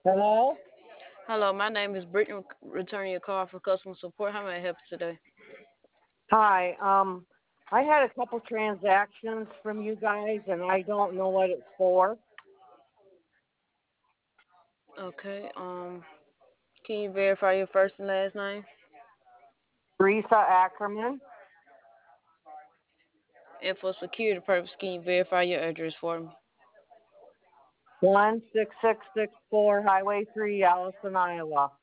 Hello? Hello, my name is Brittany, returning your call for customer support. How may I help you today? Hi. I had a couple transactions from you guys and I don't know what it's for. Okay, can you verify your first and last name? Teresa Ackerman, And for security purposes, can you verify your address for me? 16664 Highway 3, Allison, Iowa.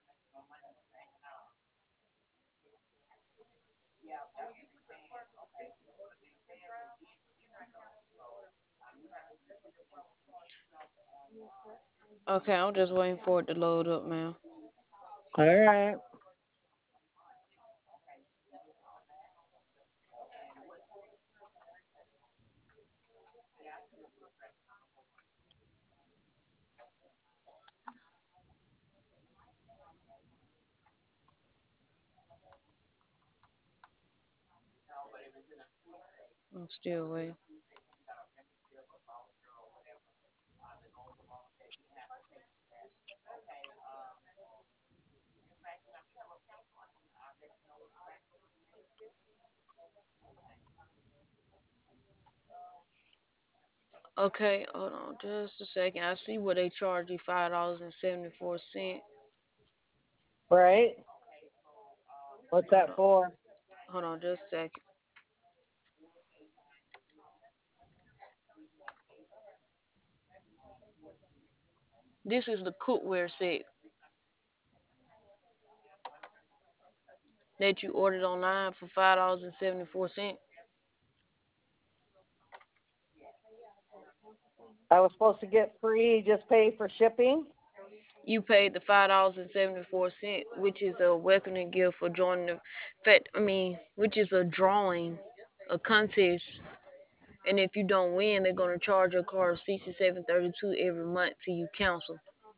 Okay, I'm just waiting for it to load up, ma'am. All right. I'm still waiting. Okay, hold on just a second. I see where they charge you $5.74. Right. What's Hold that on, for? hold on just a second. This is the cookware set that you ordered online for $5.74. I was supposed to get free, just pay for shipping. You paid the $5.74, which is a welcoming gift for joining the which is a drawing, a contest. And if you don't win, they're gonna charge your card $67.32 every month till you cancel.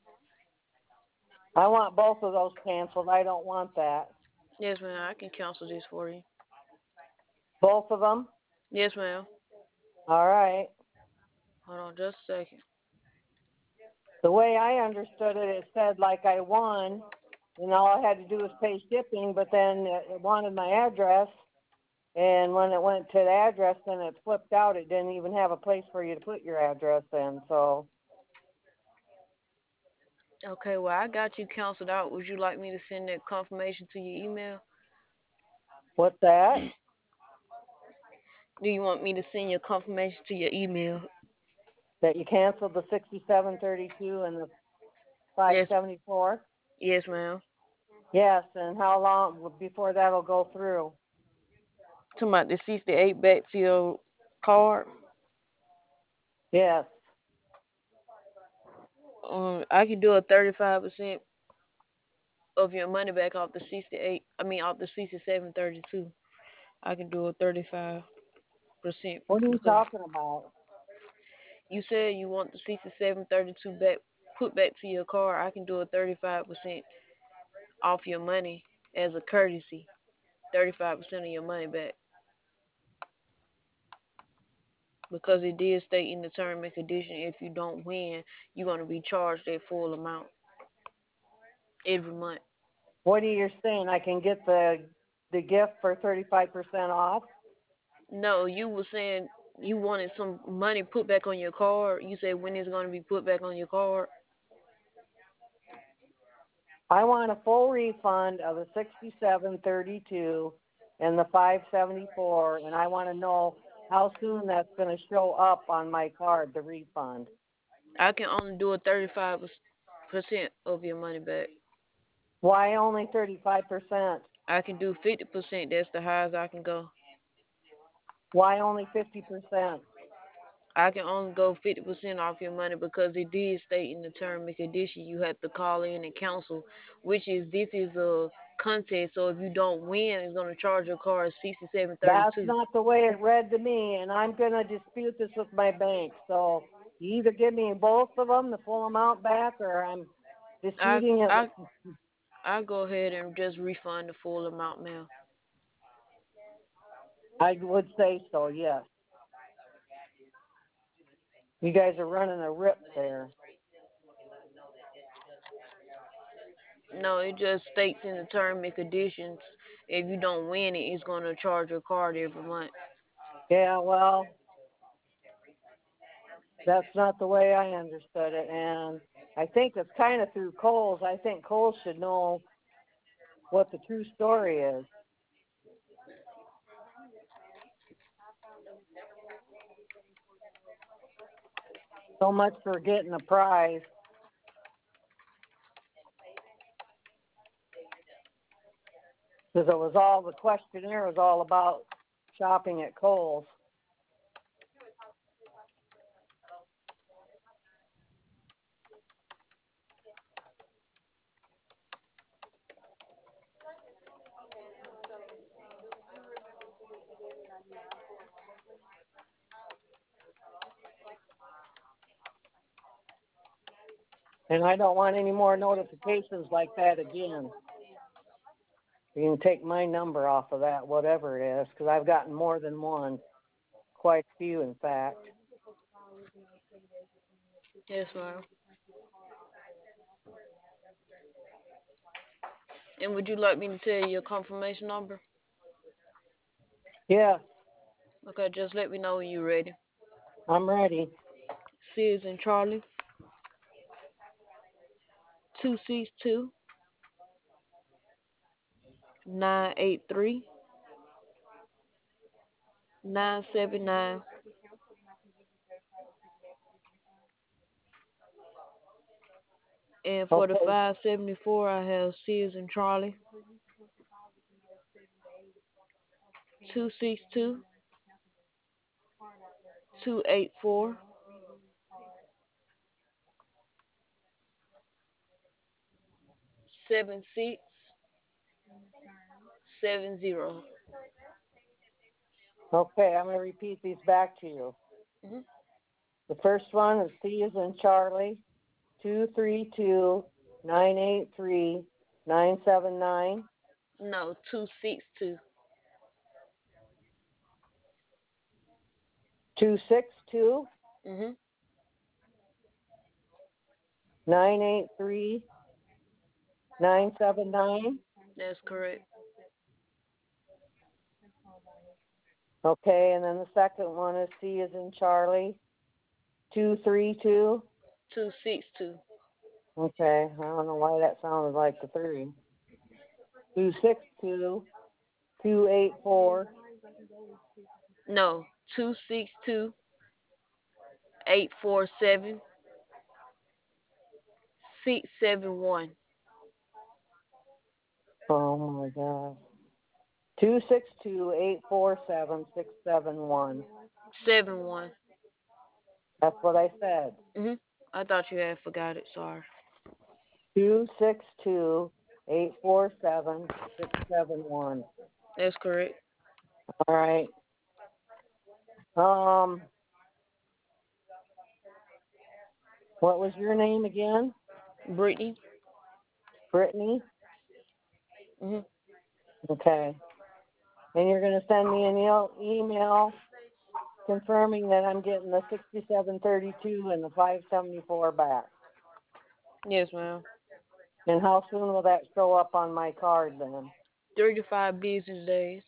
I want both of those canceled. I don't want that. Yes, ma'am. I can cancel this for you. Both of them? Yes, ma'am. All right. Hold on, just a second. The way I understood it, it said like I won, and all I had to do was pay shipping, but then it wanted my address. And when it went to the address, then it flipped out. It didn't even have a place for you to put your address in. So Okay, well I got you canceled out. Would you like me to send that confirmation to your email? what's that? Do you want me to send your confirmation to your email? That you canceled the 6732 and the Yes, 574? yes, ma'am. Yes. And how long before that'll go through? Talking about the 68 back to your card. Yes. I can do a 35% of your money back off the 68. Off the 67.32. I can do a 35% What are you because talking about? you said you want the 67.32 back put back to your card. I can do a 35% off your money as a courtesy. 35% of your money back because it did state in the term and condition if you don't win, you're gonna be charged that full amount every month. What are you saying? I can get the gift for 35% off? No, you were saying you wanted some money put back on your card. You said when it's going to be put back on your card. I want a full refund of the 6732 and the 574, and I want to know how soon that's going to show up on my card, the refund. I can only do a 35% of your money back. Why only 35%? I can do 50%. That's the highest I can go. Why only 50%? I can only go 50% off your money because it did state in the term and condition you have to call in and cancel, which is this is a contest. So if you don't win, it's gonna charge your card That's 67.32. not the way it read to me, and I'm going to dispute this with my bank. So you either give me both of them, the full amount back, or I'm I disputing it. I I go ahead and just refund the full amount, ma'am. I would say so, yes. You guys are running a rip there. No, it just states in the term and conditions if you don't win it, it's gonna charge your card every month. Yeah, well, that's not the way I understood it, and I think it's kind of through Kohl's. I think Kohl's should know what the true story is. So much for getting a prize. Because it was all, the questionnaire was all about shopping at Kohl's. And I don't want any more notifications like that again. You can take my number off of that, whatever it is, because I've gotten more than one. Quite a few, in fact. Yes, ma'am. And would you like me to tell you your confirmation number? Yeah, Okay, just let me know when you're ready. I'm ready. C is in Charlie. 262 983 979. And for the Okay. 574, I have C is in Charlie. 262 284 7670. Okay, I'm going to repeat these back to you. Mhm. The first one is C is in Charlie, 232-983-979. No, 262. 262 Mhm. 983 979. That's correct. Okay, and then the second one is C is in Charlie, 232. 262. Okay, I don't know why that sounded like the three. 262 284. No, 262 847 671. Oh my God. 262-847-671. 71. That's what I said. Mhm. I thought you had forgot it. Sorry. 262-847-671. That's correct. All right. What was your name again? Brittany. Brittany? Mhm. Okay. And you're going to send me an email confirming that I'm getting the 6732 and the 574 back. Yes, ma'am. And how soon will that show up on my card then? 3 to 5 business days.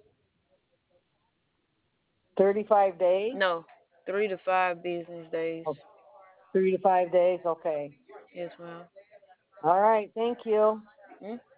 35 days? No, 3 to 5 business days. Oh, 3 to 5 days? Okay. Yes, ma'am. All right. Thank you. Mm?